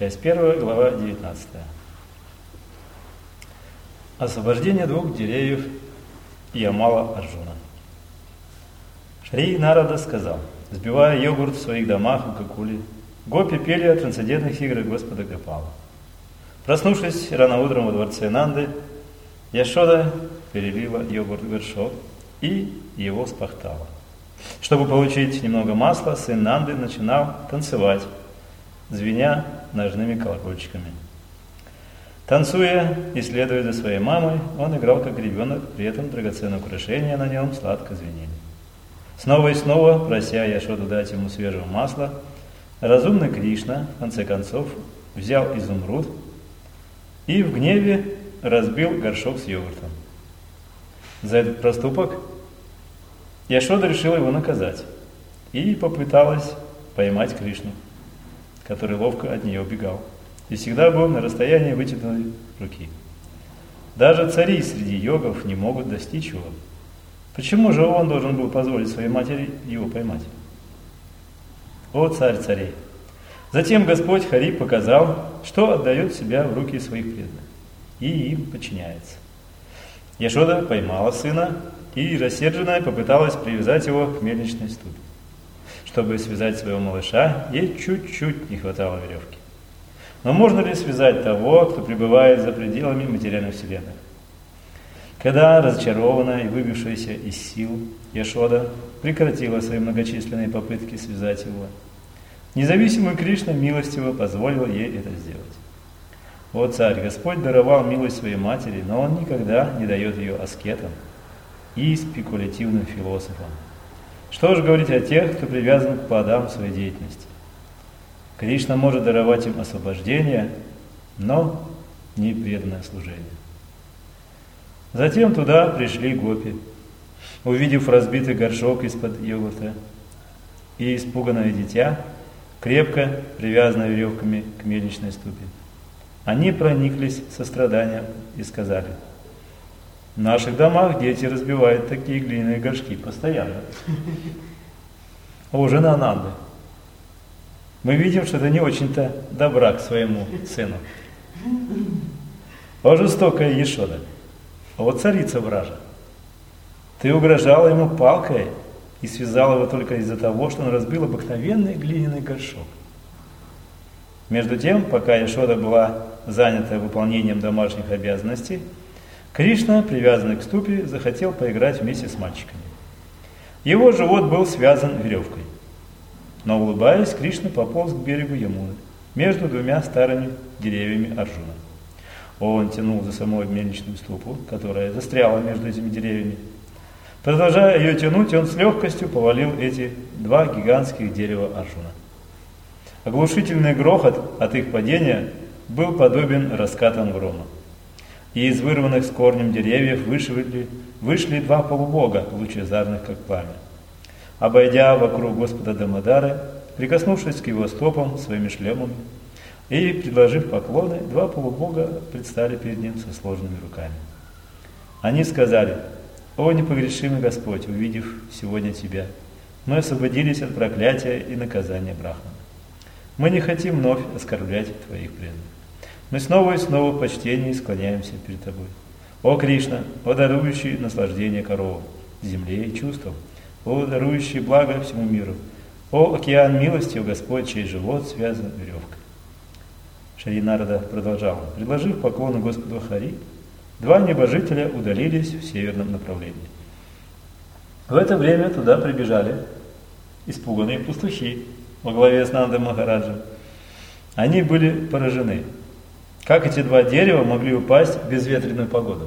Часть 1, глава 19. Освобождение двух деревьев и Амала Арджуна. Шри Нарада сказал, сбивая йогурт в своих домах в Гокуле, гопи пели о трансцендентных играх Господа Гопала. Проснувшись рано утром во дворце Нанды, Яшода перелила йогурт в горшок и его спахтала. Чтобы получить немного масла, сын Нанды начинал танцевать, звеня ножными колокольчиками. Танцуя и следуя за своей мамой, он играл как ребенок, при этом драгоценные украшения на нем сладко звенели. Снова и снова, прося Яшоду дать ему свежего масла, разумный Кришна, в конце концов, взял изумруд и в гневе разбил горшок с йогуртом. За этот проступок Яшода решила его наказать и попыталась поймать Кришну, который ловко от нее убегал и всегда был на расстоянии вытянутой руки. Даже цари среди йогов не могут достичь его. Почему же он должен был позволить своей матери его поймать? О, царь царей! Затем Господь Хари показал, что отдает себя в руки своих преданных и им подчиняется. Яшода поймала сына и, рассерженная, попыталась привязать его к мельничной ступе. Чтобы связать своего малыша, ей чуть-чуть не хватало веревки. Но можно ли связать того, кто пребывает за пределами материальных вселенных? Когда, разочарованная и выбившаяся из сил, Яшода прекратила свои многочисленные попытки связать его, независимый Кришна милостиво позволил ей это сделать. О царь, Господь даровал милость своей матери, но Он никогда не дает ее аскетам и спекулятивным философам. Что же говорить о тех, кто привязан к плодам своей деятельности? Кришна может даровать им освобождение, но не преданное служение. Затем туда пришли гопи, увидев разбитый горшок из-под йогурта и испуганное дитя, крепко привязанное веревками к мельничной ступе. Они прониклись состраданием и сказали: в наших домах дети разбивают такие глиняные горшки постоянно. О, жена Нанды, мы видим, что ты не очень-то добра к своему сыну. О, жестокая Яшода, о, царица вража, ты угрожала ему палкой и связала его только из-за того, что он разбил обыкновенный глиняный горшок. Между тем, пока Яшода была занята выполнением домашних обязанностей, Кришна, привязанный к ступе, захотел поиграть вместе с мальчиками. Его живот был связан веревкой. Но, улыбаясь, Кришна пополз к берегу Ямуны, между двумя старыми деревьями Арджуна. Он тянул за собой мельничную ступу, которая застряла между этими деревьями. Продолжая ее тянуть, он с легкостью повалил эти два гигантских дерева Арджуна. Оглушительный грохот от их падения был подобен раскатам грома. И из вырванных с корнем деревьев вышли два полубога, лучезарных как пламя. Обойдя вокруг Господа Дамодары, прикоснувшись к его стопам своими шлемами и предложив поклоны, два полубога предстали перед ним со сложенными руками. Они сказали: «О непогрешимый Господь, увидев сегодня Тебя, мы освободились от проклятия и наказания Брахмана. Мы не хотим вновь оскорблять Твоих преданных. Мы снова и снова в почтении склоняемся перед Тобой. О Кришна, о дарующий наслаждение коровам, земле и чувствам, о дарующий благо всему миру, о океан милости, о Господь, чей живот связан веревкой». Шри Нарада продолжал: предложив поклоны Господу Хари, два небожителя удалились в северном направлении. В это время туда прибежали испуганные пастухи во главе с Нандой Махараджем. Они были поражены. Как эти два дерева могли упасть в безветренную погоду?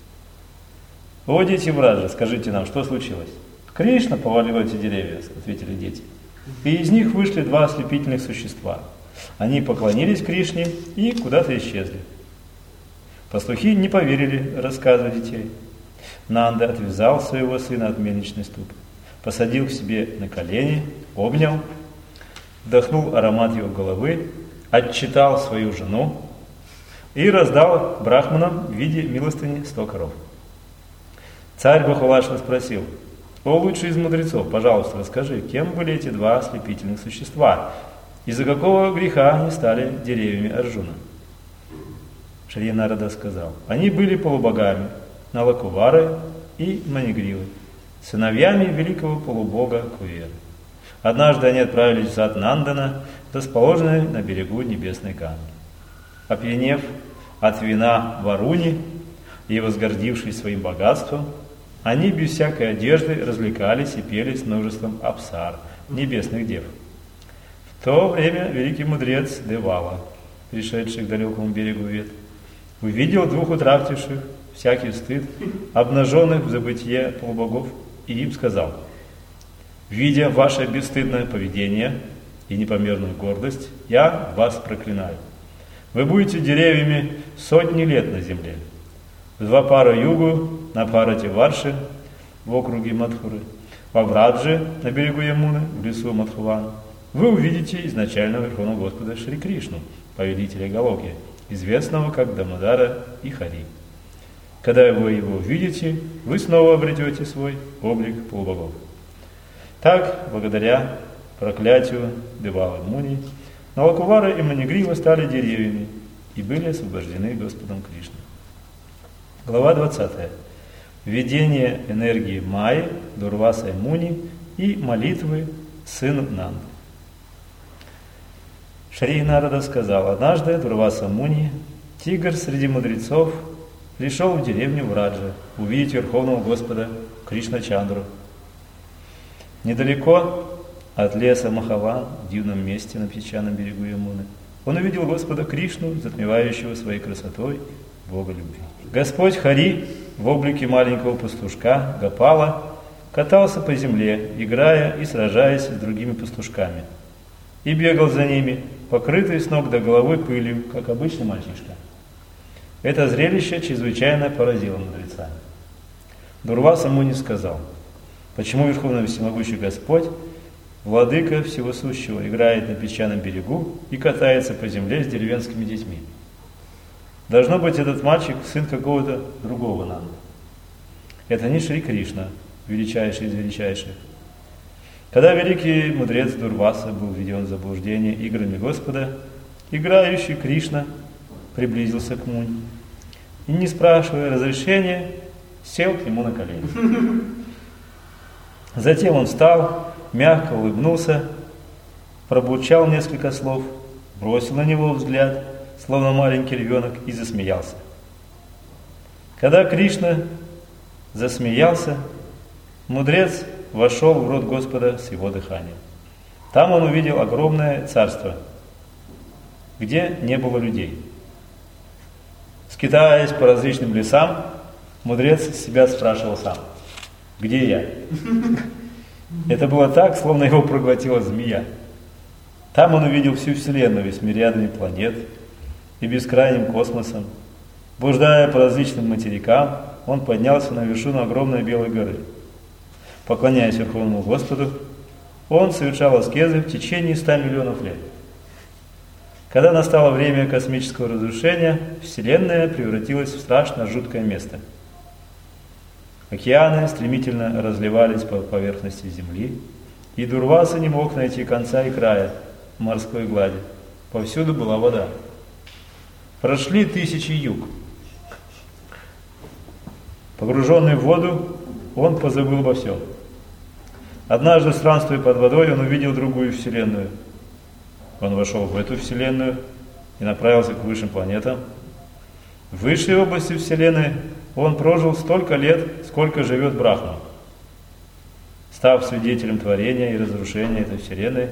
«О, дети Враджа, скажите нам, что случилось?» «Кришна повалил эти деревья», — ответили дети. «И из них вышли два ослепительных существа. Они поклонились Кришне и куда-то исчезли». Пастухи не поверили рассказу детей. Нанда отвязал своего сына от мельничной ступы, посадил к себе на колени, обнял, вдохнул аромат его головы, отчитал свою жену и раздал брахманам в виде милостыни 100 коров. Царь Бахулашва спросил: «О лучший из мудрецов, пожалуйста, расскажи, кем были эти два ослепительных существа Из-за какого греха они стали деревьями Арджуна? Шри Нарада сказал: они были полубогами Налакувары и Манигривы, сыновьями великого полубога Куверы. Однажды они отправились в сад Нандана, расположенный на берегу небесной Ганги. Опьянев от вина Варуни и возгордившись своим богатством, они без всякой одежды развлекались и пели с множеством апсар, небесных дев. В то время великий мудрец Девала, пришедший к далекому берегу Вед, увидел двух утративших всякий стыд, обнаженных в забытие полубогов, и им сказал: «Видя ваше бесстыдное поведение и непомерную гордость, я вас проклинаю. Вы будете деревьями сотни лет на земле. В Двапара Югу, на Парате Варши, в округе Мадхуры, во Врадже, на берегу Ямуны, в лесу Мадхувана, вы увидите изначального Верховного Господа Шри Кришну, повелителя Галоки, известного как Дамодара и Хари. Когда вы его увидите, вы снова обретете свой облик полубогов». Так, благодаря проклятию Девалы Муни, Налакувара и Манигрива стали деревьями и были освобождены Господом Кришной. Глава 20. Введение энергии Майи, Дурваса Муни и молитвы сыну Нанды. Шри Нарада сказал: однажды Дурваса Муни, тигр среди мудрецов, пришел в деревню Враджа увидеть Верховного Господа Кришна-чандру. Недалеко от леса Махаван, в дивном месте на песчаном берегу Ямуны, он увидел Господа Кришну, затмевающего своей красотой Бога любви. Господь Хари в облике маленького пастушка Гопала катался по земле, играя и сражаясь с другими пастушками, и бегал за ними, покрытый с ног до головы пылью, как обычный мальчишка. Это зрелище чрезвычайно поразило мудреца. Дурваса Муни сказал: почему Верховный Всемогущий Господь, Владыка Всего Сущего, играет на песчаном берегу и катается по земле с деревенскими детьми? Должно быть, этот мальчик сын какого-то другого Нанды. Это не Шри Кришна, величайший из величайших. Когда великий мудрец Дурваса был введен в заблуждение играми Господа, играющий Кришна приблизился к Муни и, не спрашивая разрешения, сел к нему на колени. Затем он встал, мягко улыбнулся, пробурчал несколько слов, бросил на него взгляд, словно маленький ребенок, и засмеялся. Когда Кришна засмеялся, мудрец вошел в рот Господа с его дыханием. Там он увидел огромное царство, где не было людей. Скитаясь по различным лесам, мудрец себя спрашивал сам: где я? Это было так, словно его проглотила змея. Там он увидел всю Вселенную с мириадами планет и бескрайним космосом. Блуждая по различным материкам, он поднялся на вершину огромной белой горы. Поклоняясь Верховному Господу, он совершал аскезы в течение 100 миллионов лет. Когда настало время космического разрушения, Вселенная превратилась в страшно жуткое место. Океаны стремительно разливались по поверхности Земли, и Дурваса не мог найти конца и края морской глади. Повсюду была вода. Прошли 1000 юг. Погруженный в воду, он позабыл обо всем. Однажды, странствуя под водой, он увидел другую Вселенную. Он вошел в эту Вселенную и направился к высшим планетам. В высшей области Вселенной он прожил столько лет, сколько живет Брахма. Став свидетелем творения и разрушения этой Вселенной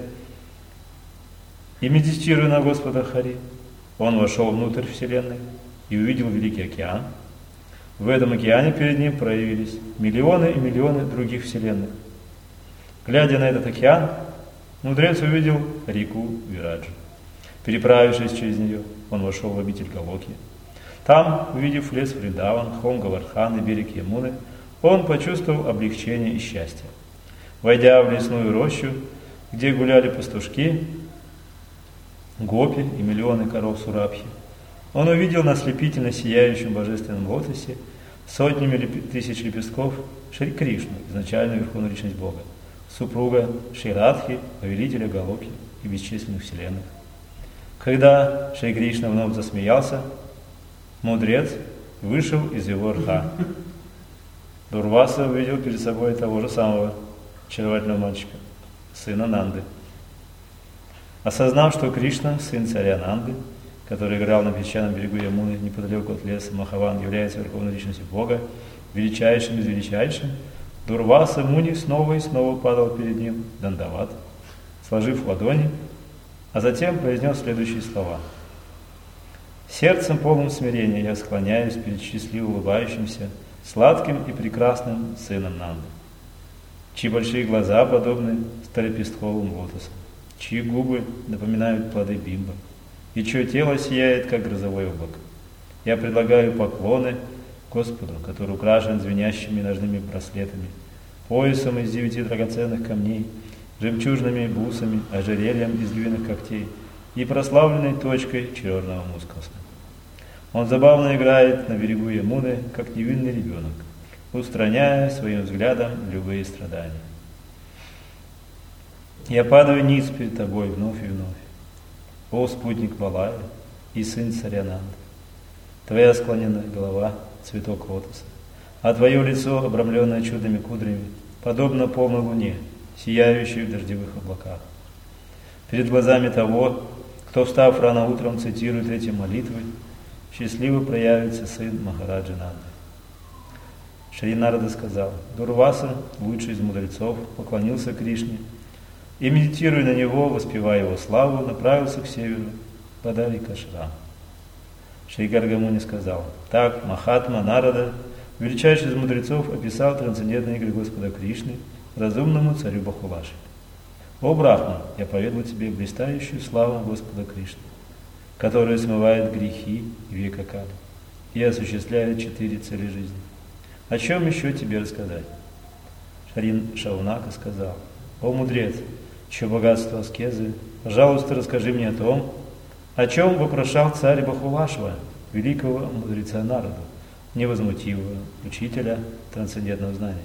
и медитируя на Господа Хари, он вошел внутрь Вселенной и увидел Великий океан. В этом океане перед ним проявились миллионы и миллионы других вселенных. Глядя на этот океан, мудрец увидел реку Вираджу. Переправившись через нее, он вошел в обитель Галоки. Там, увидев лес Вриндаван, холм Говардхан и берег Ямуны, он почувствовал облегчение и счастье. Войдя в лесную рощу, где гуляли пастушки, гопи и миллионы коров Сурабхи, он увидел на ослепительно сияющем божественном лотосе сотнями тысяч лепестков Шри Кришну, изначальную верховную личность Бога, супруга Шри Радхи, повелителя Галоки. и бесчисленных вселенных. Когда Шри Кришна вновь засмеялся, мудрец вышел из его рта. Дурваса увидел перед собой того же самого очаровательного мальчика, сына Нанды. Осознав, что Кришна, сын царя Нанды, который играл на песчаном берегу Ямуны неподалеку от леса Махаван, является верховной личностью Бога, величайшим из величайшим, Дурваса Муни снова и снова падал перед ним, дандават, сложив ладони, а затем произнес следующие слова. «Сердцем полным смирения я склоняюсь перед счастливо улыбающимся, сладким и прекрасным сыном Нанды, чьи большие глаза подобны старопестковым лотосам, чьи губы напоминают плоды бимба, и чье тело сияет, как грозовое облако. Я предлагаю поклоны Господу, который украшен звенящими ножными браслетами, поясом из 9 драгоценных камней, жемчужными бусами, ожерельем из львиных когтей и прославленной точкой черного мускуса. Он забавно играет на берегу Ямуны, как невинный ребенок, устраняя своим взглядом любые страдания. Я падаю ниц перед тобой вновь и вновь, о спутник Валая и сын царя Нанды. Твоя склоненная голова — цветок лотоса, а твое лицо, обрамленное чудными кудрями, подобно полной луне, сияющей в дождевых облаках. Перед глазами того, кто, встав рано утром, цитирует эти молитвы, счастливо проявится сын Махараджи Нанды. Шри Нарада сказал: Дурваса, лучший из мудрецов, поклонился Кришне и, медитируя на него, воспевая его славу, направился к северу, Бадарикашрам. Шри Гаргамуни сказал: так Махатма Нарада, величайший из мудрецов, описал трансцендентные игры Господа Кришны разумному царю Бахулаши. О Брахман, я поведал тебе блистающую славу Господа Кришны, которая смывает грехи и века кали и осуществляет 4 цели жизни. О чем еще тебе рассказать? Шри Шаунака сказал: о мудрец, чье богатство аскезы, пожалуйста, расскажи мне о чем вопрошал царь Бахулашва, великого мудреца Нараду, невозмутимого учителя трансцендентного знания.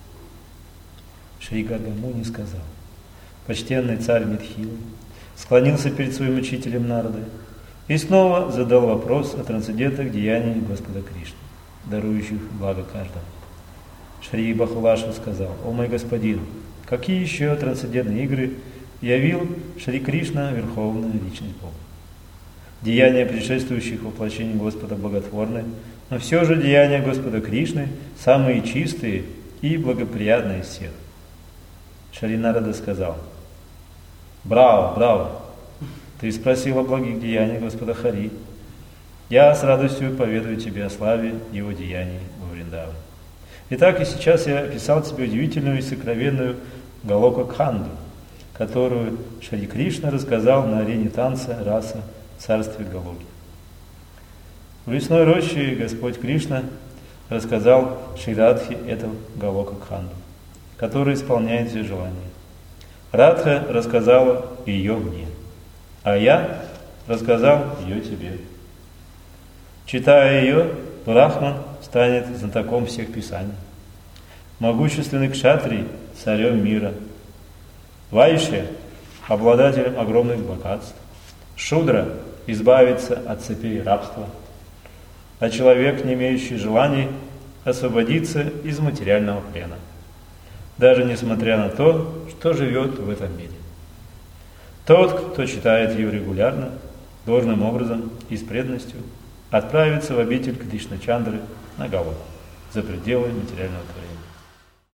Шри Гаргамуни сказал: почтенный царь Митхилы склонился перед своим учителем Нарадой и снова задал вопрос о трансцендентных деяниях Господа Кришны, дарующих благо каждому. Шри Бахулашва сказал: о мой господин, какие еще трансцендентные игры явил Шри Кришна, Верховная Личность Бога? Деяния предшествующих воплощений Господа благотворны, но все же деяния Господа Кришны самые чистые и благоприятные из всех. Шри Нарада сказал: браво, браво! Ты спросил о благих деяниях Господа Хари. Я с радостью поведаю тебе о славе его деяний во Вриндаване. Итак, и сейчас я описал тебе удивительную и сокровенную Галока Кханду, которую Шри Кришна рассказал на арене танца раса в царстве Галоки. В лесной роще Господь Кришна рассказал Шри Радхе эту Галока Кханду, которая исполняет все желания. Радха рассказала ее мне, а я рассказал ее тебе. Читая ее, Брахман станет знатоком всех писаний. Могущественный кшатрий – царем мира. Вайшья – обладателем огромных богатств. Шудра – избавится от цепей рабства. А человек, не имеющий желаний, освободится из материального плена, даже несмотря на то, что живет в этом мире. Тот, кто читает ее регулярно, должным образом и с преданностью, отправится в обитель Кришначандры на Галоку, за пределы материального творения.